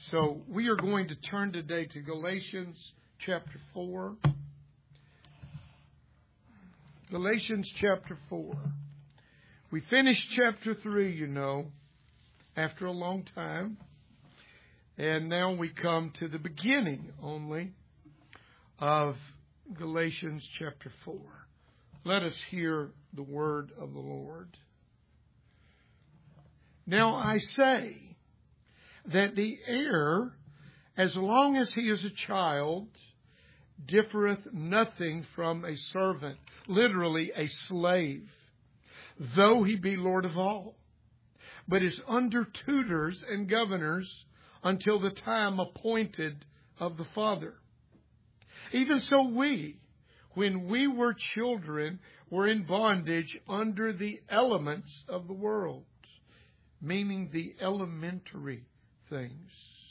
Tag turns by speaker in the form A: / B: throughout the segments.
A: So we are going to turn today to Galatians chapter 4. Galatians chapter 4. We finished chapter 3, after a long time. And now we come to the beginning only of Galatians chapter 4. Let us hear the word of the Lord. Now I say that the heir, as long as he is a child, differeth nothing from a servant, literally a slave, though he be Lord of all, but is under tutors and governors until the time appointed of the Father. Even so we, when we were children, were in bondage under the elements of the world, meaning the elementary things.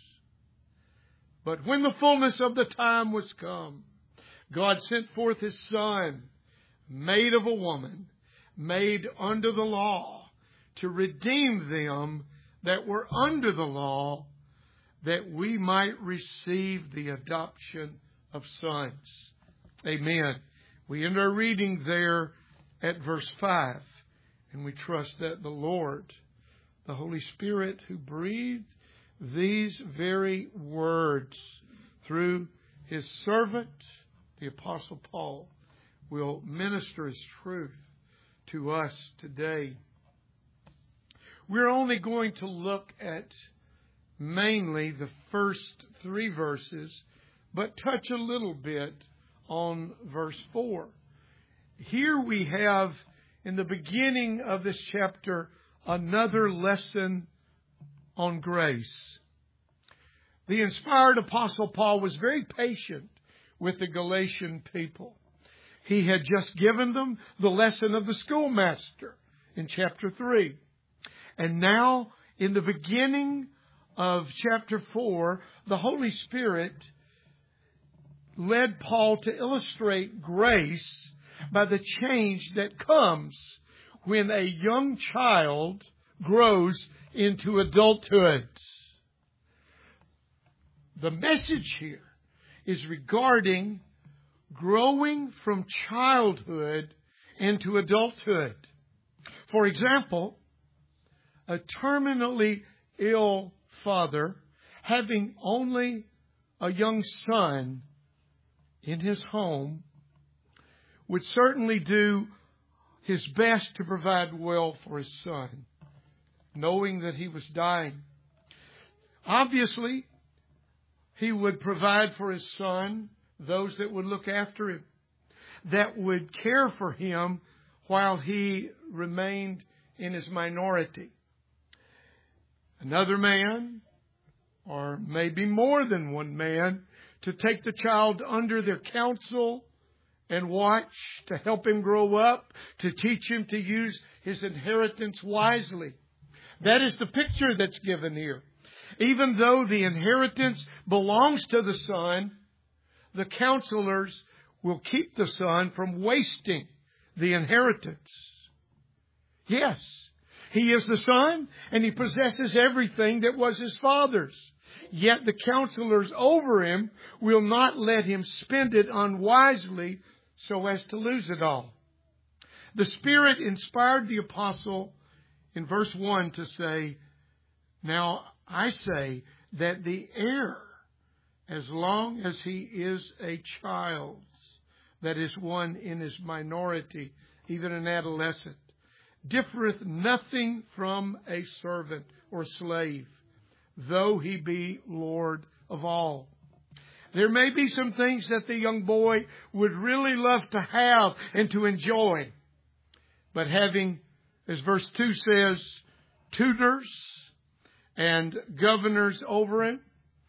A: But when the fullness of the time was come, God sent forth His Son, made of a woman, made under the law, to redeem them that were under the law, that we might receive the adoption of sons. Amen. We end our reading there at verse 5, and we trust that the Lord, the Holy Spirit who breathed these very words through His servant, the Apostle Paul, will minister His truth to us today. We're only going to look at mainly the first 3 verses, but touch a little bit on verse 4. Here we have, in the beginning of this chapter, another lesson on grace. The inspired Apostle Paul was very patient with the Galatian people. He had just given them the lesson of the schoolmaster in chapter 3. And now, in the beginning of chapter 4, the Holy Spirit led Paul to illustrate grace by the change that comes when a young child grows into adulthood. The message here is regarding growing from childhood into adulthood. For example, a terminally ill father, having only a young son in his home, would certainly do his best to provide well for his son, knowing that he was dying. Obviously, he would provide for his son those that would look after him, that would care for him while he remained in his minority. Another man, or maybe more than one man, to take the child under their counsel and watch, to help him grow up, to teach him to use his inheritance wisely. That is the picture that's given here. Even though the inheritance belongs to the son, the counselors will keep the son from wasting the inheritance. Yes, he is the son, and he possesses everything that was his father's. Yet the counselors over him will not let him spend it unwisely so as to lose it all. The Spirit inspired the apostle in verse 1 to say, now I say that the heir, as long as he is a child, that is one in his minority, even an adolescent, differeth nothing from a servant or slave, though he be Lord of all. There may be some things that the young boy would really love to have and to enjoy. But having, as verse 2 says, tutors and governors over him,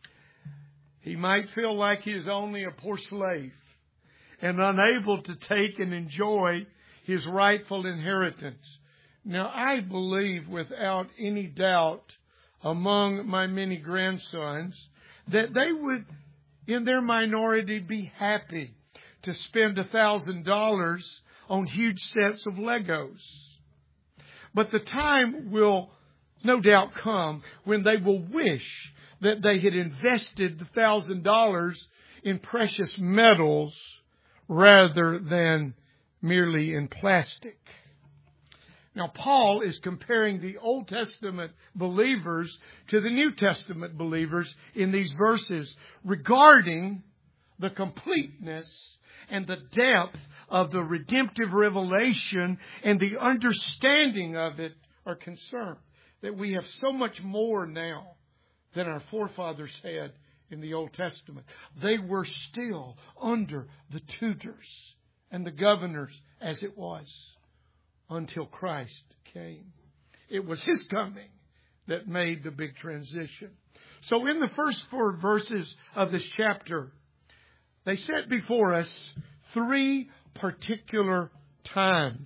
A: he might feel like he is only a poor slave and unable to take and enjoy his rightful inheritance. Now, I believe without any doubt among my many grandsons that they would, in their minority, be happy to spend $1,000 on huge sets of Legos. But the time will no doubt come when they will wish that they had invested the $1,000 in precious metals rather than merely in plastic. Now, Paul is comparing the Old Testament believers to the New Testament believers in these verses regarding the completeness and the depth of the redemptive revelation and the understanding of it are concerned. That we have so much more now than our forefathers had in the Old Testament. They were still under the tutors and the governors as it was until Christ came. It was His coming that made the big transition. So in the first 4 verses of this chapter, they set before us 3 particular times.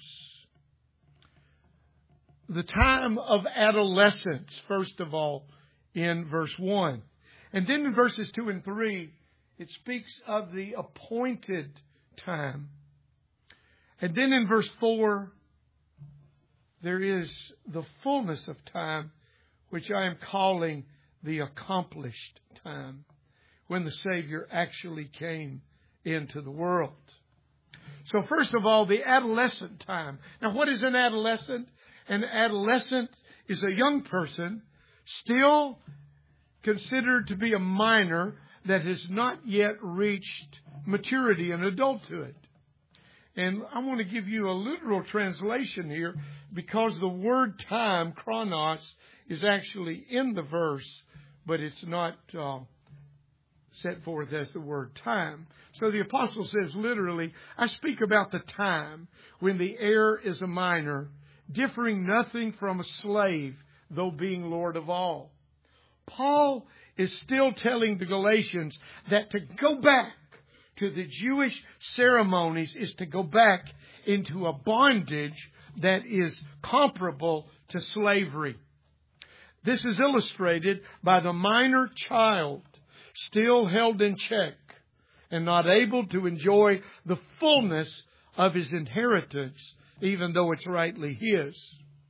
A: The time of adolescence, first of all, in verse 1. And then in verses 2 and 3, it speaks of the appointed time. And then in verse 4, there is the fullness of time, which I am calling the accomplished time, when the Savior actually came into the world. So first of all, the adolescent time. Now, what is an adolescent? An adolescent is a young person still considered to be a minor that has not yet reached maturity and adulthood. And I want to give you a literal translation here because the word time, chronos, is actually in the verse, but it's not set forth as the word time. So the apostle says literally, I speak about the time when the heir is a minor, differing nothing from a slave, though being Lord of all. Paul is still telling the Galatians that to go back to the Jewish ceremonies is to go back into a bondage that is comparable to slavery. This is illustrated by the minor child still held in check and not able to enjoy the fullness of his inheritance, even though it's rightly his.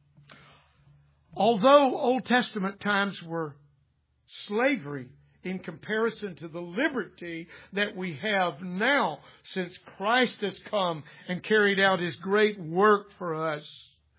A: Although Old Testament times were slavery in comparison to the liberty that we have now since Christ has come and carried out His great work for us,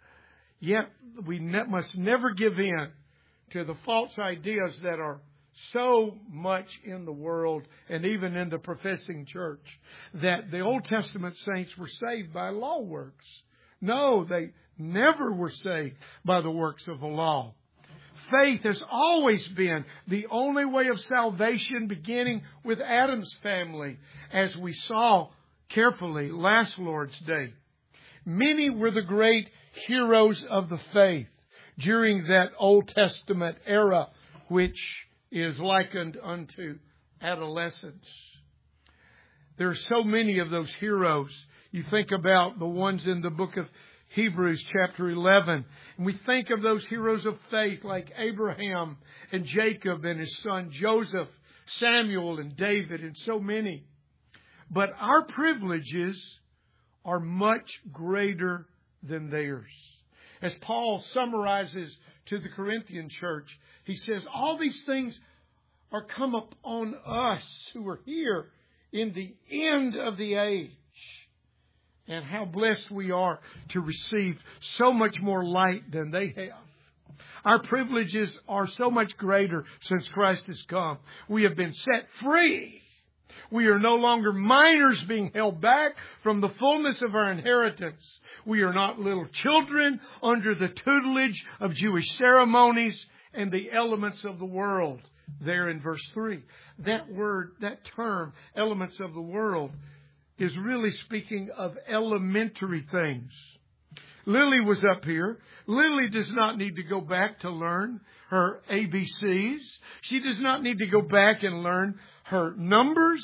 A: yet we must never give in to the false ideas that are so much in the world and even in the professing church that the Old Testament saints were saved by law works. No, they never were saved by the works of the law. Faith has always been the only way of salvation, beginning with Adam's family, as we saw carefully last Lord's Day. Many were the great heroes of the faith during that Old Testament era, which is likened unto adolescence. There are so many of those heroes. You think about the ones in the book of Hebrews chapter 11. And we think of those heroes of faith like Abraham and Jacob and his son Joseph, Samuel and David and so many. But our privileges are much greater than theirs. As Paul summarizes to the Corinthian church, he says, all these things are come upon us who are here in the end of the age. And how blessed we are to receive so much more light than they have. Our privileges are so much greater since Christ has come. We have been set free. We are no longer minors being held back from the fullness of our inheritance. We are not little children under the tutelage of Jewish ceremonies and the elements of the world. There in verse 3. That word, that term, elements of the world, is really speaking of elementary things. Lily was up here. Lily does not need to go back to learn her ABCs. She does not need to go back and learn her numbers.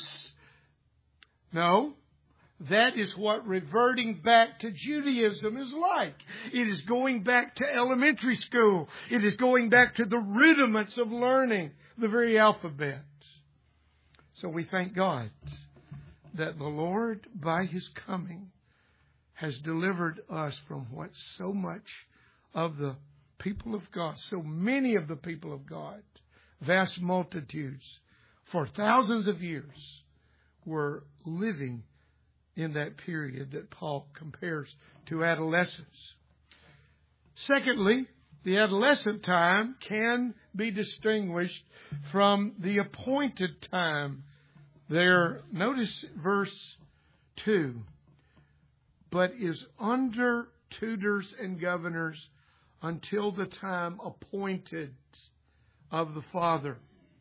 A: No, that is what reverting back to Judaism is like. It is going back to elementary school. It is going back to the rudiments of learning the very alphabet. So we thank God that the Lord, by His coming, has delivered us from what so much of the people of God, so many of the people of God, vast multitudes for thousands of years were living in that period that Paul compares to adolescence. Secondly, the adolescent time can be distinguished from the appointed time. There, notice verse 2. But is under tutors and governors until the time appointed of the Father.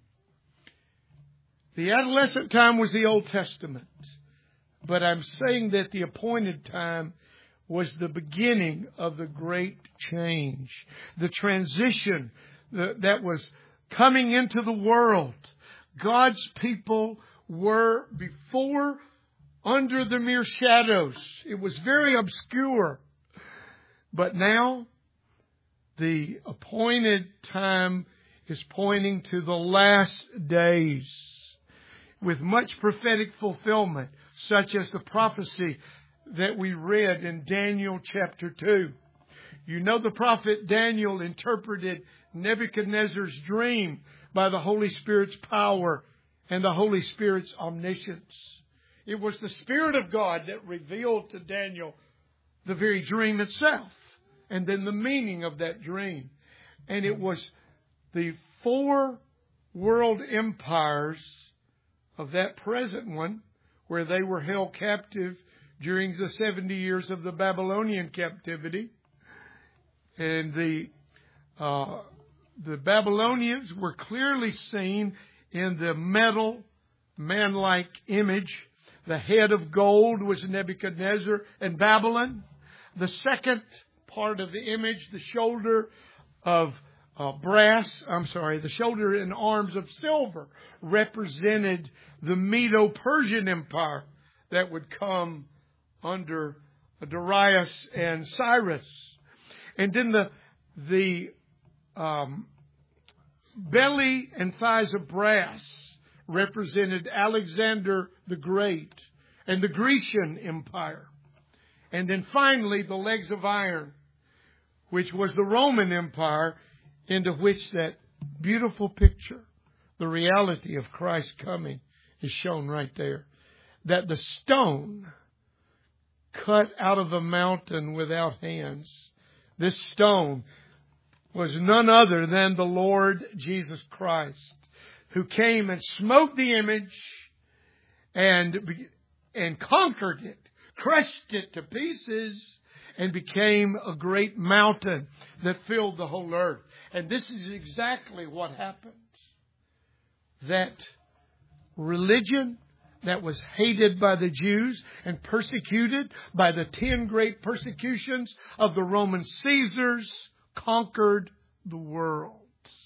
A: The adolescent time was the Old Testament. But I'm saying that the appointed time was the beginning of the great change. The transition that was coming into the world. God's people were before under the mere shadows. It was very obscure. But now the appointed time is pointing to the last days with much prophetic fulfillment, such as the prophecy that we read in Daniel chapter 2. You know, the prophet Daniel interpreted Nebuchadnezzar's dream by the Holy Spirit's power and the Holy Spirit's omniscience. It was the Spirit of God that revealed to Daniel the very dream itself and then the meaning of that dream. And it was the 4 world empires of that present one where they were held captive during the 70 years of the Babylonian captivity. And the Babylonians were clearly seen in the metal, man-like image. The head of gold was Nebuchadnezzar and Babylon. The second part of the image, the shoulder of the shoulder and arms of silver represented the Medo-Persian Empire that would come under Darius and Cyrus. And then the belly and thighs of brass represented Alexander the Great and the Grecian Empire. And then finally, the legs of iron, which was the Roman Empire, into which that beautiful picture, the reality of Christ coming, is shown right there. That the stone cut out of the mountain without hands, this stone was none other than the Lord Jesus Christ, who came and smote the image and conquered it, crushed it to pieces, and became a great mountain that filled the whole earth. And this is exactly what happened. That religion that was hated by the Jews and persecuted by the 10 great persecutions of the Roman Caesars conquered the world.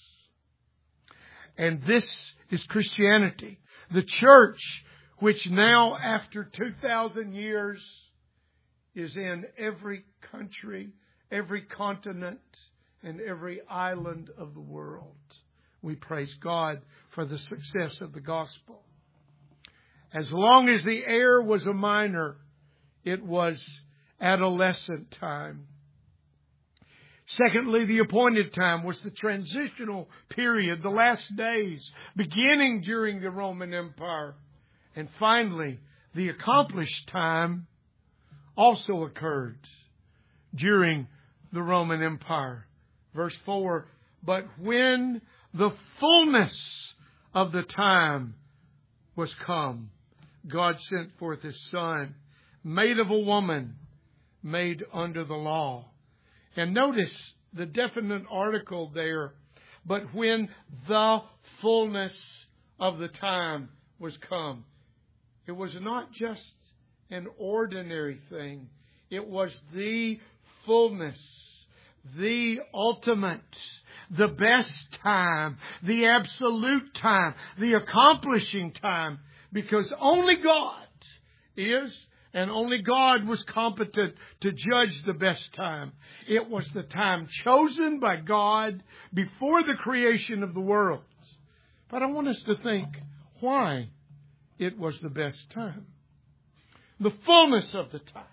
A: And this is Christianity. The church, which now after 2,000 years is in every country, every continent, and every island of the world. We praise God for the success of the gospel. As long as the heir was a minor, it was adolescent time. Secondly, the appointed time was the transitional period, the last days, beginning during the Roman Empire. And finally, the accomplished time also occurred during the Roman Empire. Verse 4, but when the fullness of the time was come, God sent forth His Son, made of a woman, made under the law. And notice the definite article there. But when the fullness of the time was come. It was not just an ordinary thing. It was the fullness, the ultimate, the best time, the absolute time, the accomplishing time. Because only God is, and only God was competent to judge the best time. It was the time chosen by God before the creation of the world. But I want us to think why it was the best time. The fullness of the time.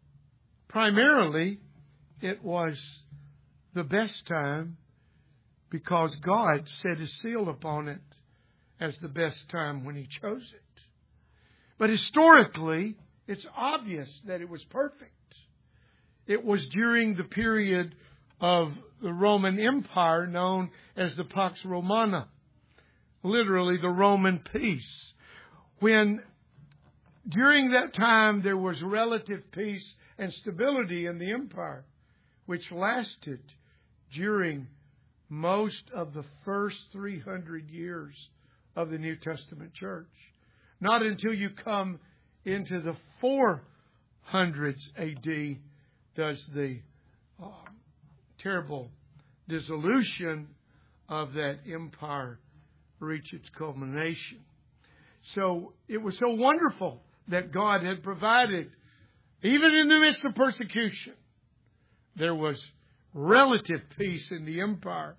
A: Primarily, it was the best time because God set His seal upon it as the best time when He chose it. But historically, it's obvious that it was perfect. It was during the period of the Roman Empire known as the Pax Romana, literally the Roman peace, when during that time there was relative peace and stability in the empire, which lasted during most of the first 300 years of the New Testament church. Not until you come into the 400s AD does the terrible dissolution of that empire reach its culmination. So it was so wonderful that God had provided, even in the midst of persecution, there was relative peace in the empire,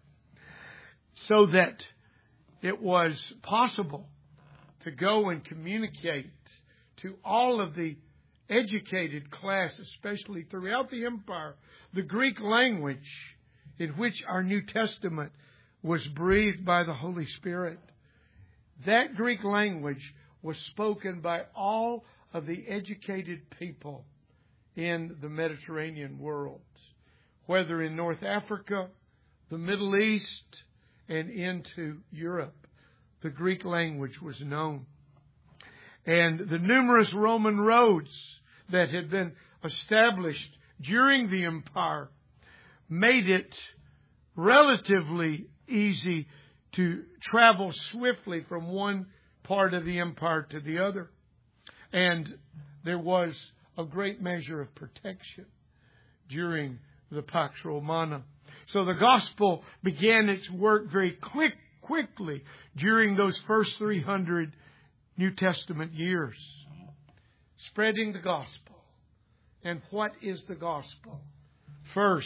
A: so that it was possible to go and communicate to all of the educated class, especially throughout the empire, the Greek language in which our New Testament was breathed by the Holy Spirit. That Greek language was spoken by all of the educated people in the Mediterranean world, whether in North Africa, the Middle East, and into Europe. The Greek language was known. And the numerous Roman roads that had been established during the empire made it relatively easy to travel swiftly from one part of the empire to the other. And there was a great measure of protection during the Pax Romana. So the gospel began its work very quickly during those first 300 New Testament years, spreading the gospel. And what is the gospel? First,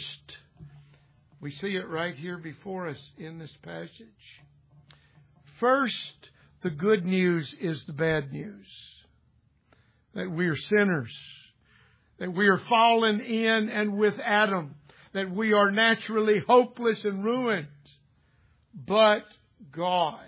A: we see it right here before us in this passage. First, the good news is the bad news. That we are sinners. That we are fallen in and with Adam. That we are naturally hopeless and ruined. But God.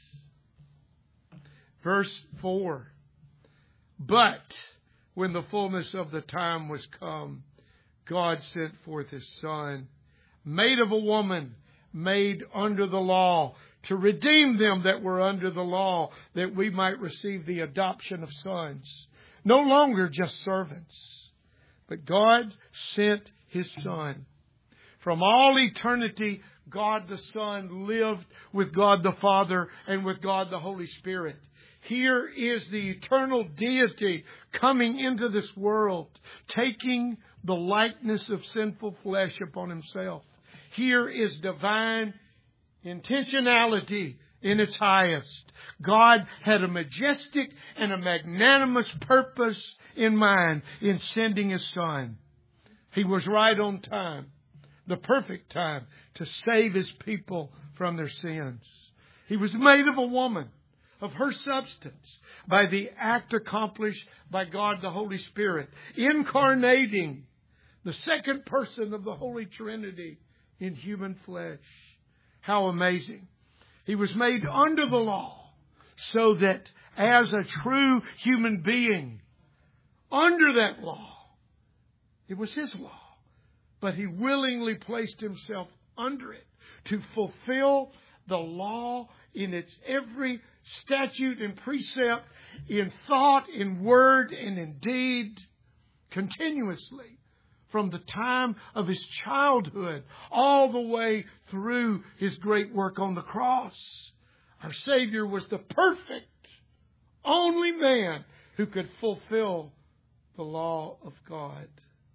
A: Verse 4. But when the fullness of the time was come, God sent forth His Son, made of a woman, made under the law, to redeem them that were under the law, that we might receive the adoption of sons. No longer just servants, but God sent His Son. From all eternity, God the Son lived with God the Father and with God the Holy Spirit. Here is the eternal deity coming into this world, taking the likeness of sinful flesh upon Himself. Here is divine intentionality in its highest. God had a majestic and a magnanimous purpose in mind in sending His Son. He was right on time, the perfect time to save His people from their sins. He was made of a woman, of her substance, by the act accomplished by God the Holy Spirit, incarnating the second person of the Holy Trinity in human flesh. How amazing. He was made under the law so that as a true human being, under that law, it was His law, but He willingly placed Himself under it to fulfill the law in its every statute and precept, in thought, in word, and in deed, continuously, from the time of His childhood all the way through His great work on the cross. Our Savior was the perfect, only man who could fulfill the law of God.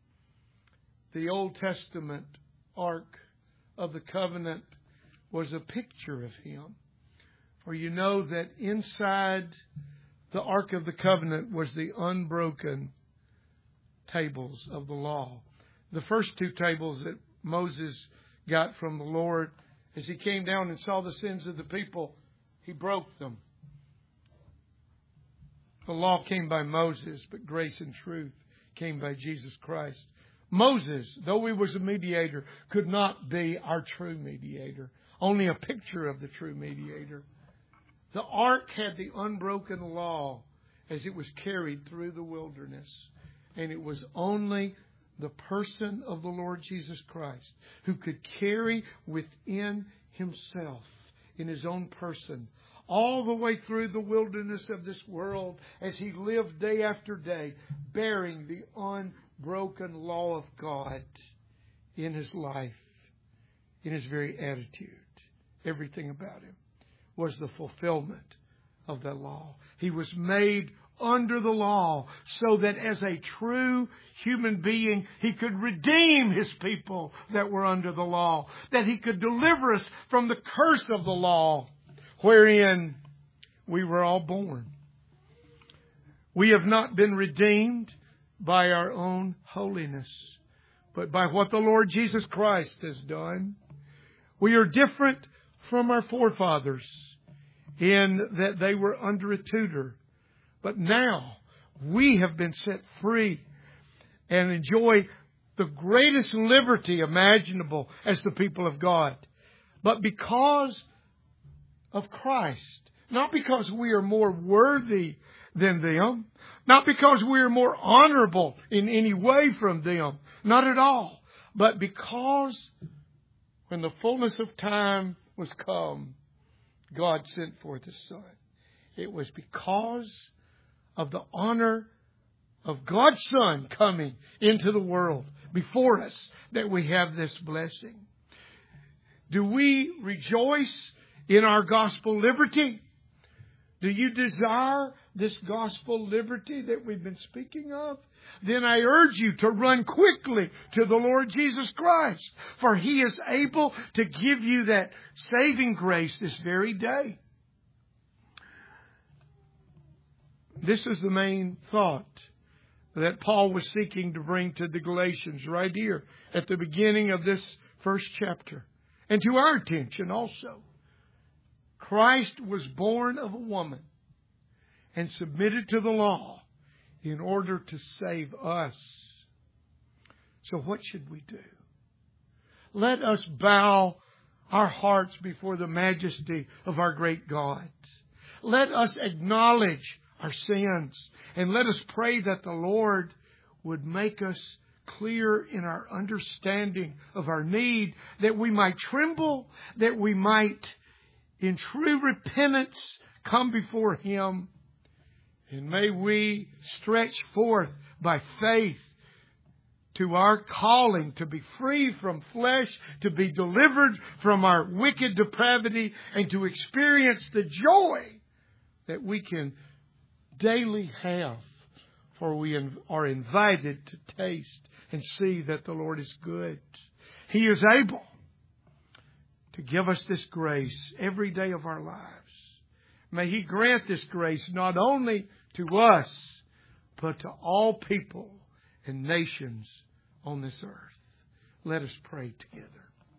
A: The Old Testament Ark of the Covenant was a picture of Him. For you know that inside the Ark of the Covenant was the unbroken tables of the law. The first two tables that Moses got from the Lord, as he came down and saw the sins of the people, he broke them. The law came by Moses, but grace and truth came by Jesus Christ. Moses, though he was a mediator, could not be our true mediator. only a picture of the true mediator. The ark had the unbroken law as it was carried through the wilderness. And it was only the person of the Lord Jesus Christ who could carry within Himself, in His own person, all the way through the wilderness of this world as He lived day after day, bearing the unbroken law of God in His life, in His very attitude. Everything about Him was the fulfillment of that law. He was made under the law so that as a true human being, He could redeem His people that were under the law, that He could deliver us from the curse of the law wherein we were all born. We have not been redeemed by our own holiness, but by what the Lord Jesus Christ has done. We are different from our forefathers in that they were under a tutor. But now we have been set free and enjoy the greatest liberty imaginable as the people of God. But because of Christ, not because we are more worthy than them, not because we are more honorable in any way from them, not at all, but because when the fullness of time was come, God sent forth His Son. It was because of the honor of God's Son coming into the world before us that we have this blessing. Do we rejoice in our gospel liberty? Do you desire this gospel liberty that we've been speaking of? Then I urge you to run quickly to the Lord Jesus Christ, for He is able to give you that saving grace this very day. This is the main thought that Paul was seeking to bring to the Galatians right here at the beginning of this first chapter, and to our attention also. Christ was born of a woman and submitted to the law in order to save us. So what should we do? Let us bow our hearts before the majesty of our great God. Let us acknowledge our sins, and let us pray that the Lord would make us clear in our understanding of our need, that we might tremble, that we might in true repentance come before Him. And may we stretch forth by faith to our calling to be free from flesh, to be delivered from our wicked depravity, and to experience the joy that we can daily have. For we are invited to taste and see that the Lord is good. He is able to give us this grace every day of our lives. May He grant this grace not only to us, but to all people and nations on this earth. Let us pray together.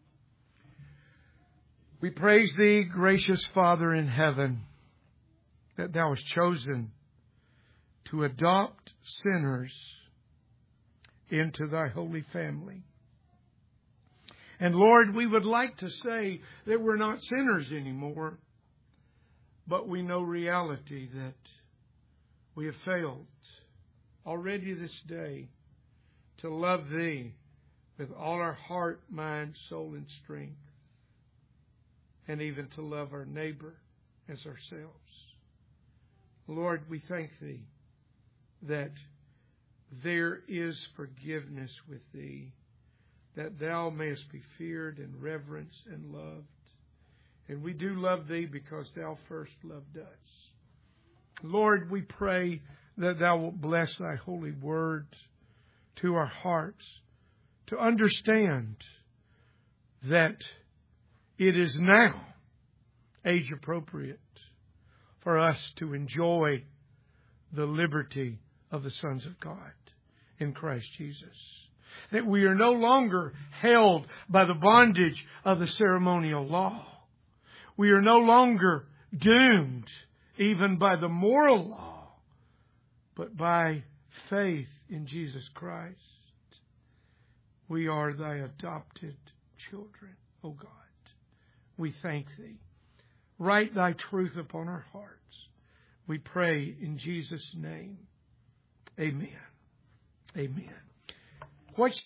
A: We praise Thee, gracious Father in heaven, that Thou hast chosen to adopt sinners into Thy holy family. And Lord, we would like to say that we're not sinners anymore, but we know reality that we have failed already this day to love Thee with all our heart, mind, soul, and strength, and even to love our neighbor as ourselves. Lord, we thank Thee that there is forgiveness with Thee, that Thou mayest be feared and reverenced and loved. And we do love Thee because Thou first loved us. Lord, we pray that Thou wilt bless Thy holy word to our hearts, to understand that it is now age appropriate for us to enjoy the liberty of the sons of God in Christ Jesus. That we are no longer held by the bondage of the ceremonial law. We are no longer doomed even by the moral law, but by faith in Jesus Christ. We are Thy adopted children, O God. we thank Thee. Write Thy truth upon our hearts. We pray in Jesus' name. Amen. Amen. What's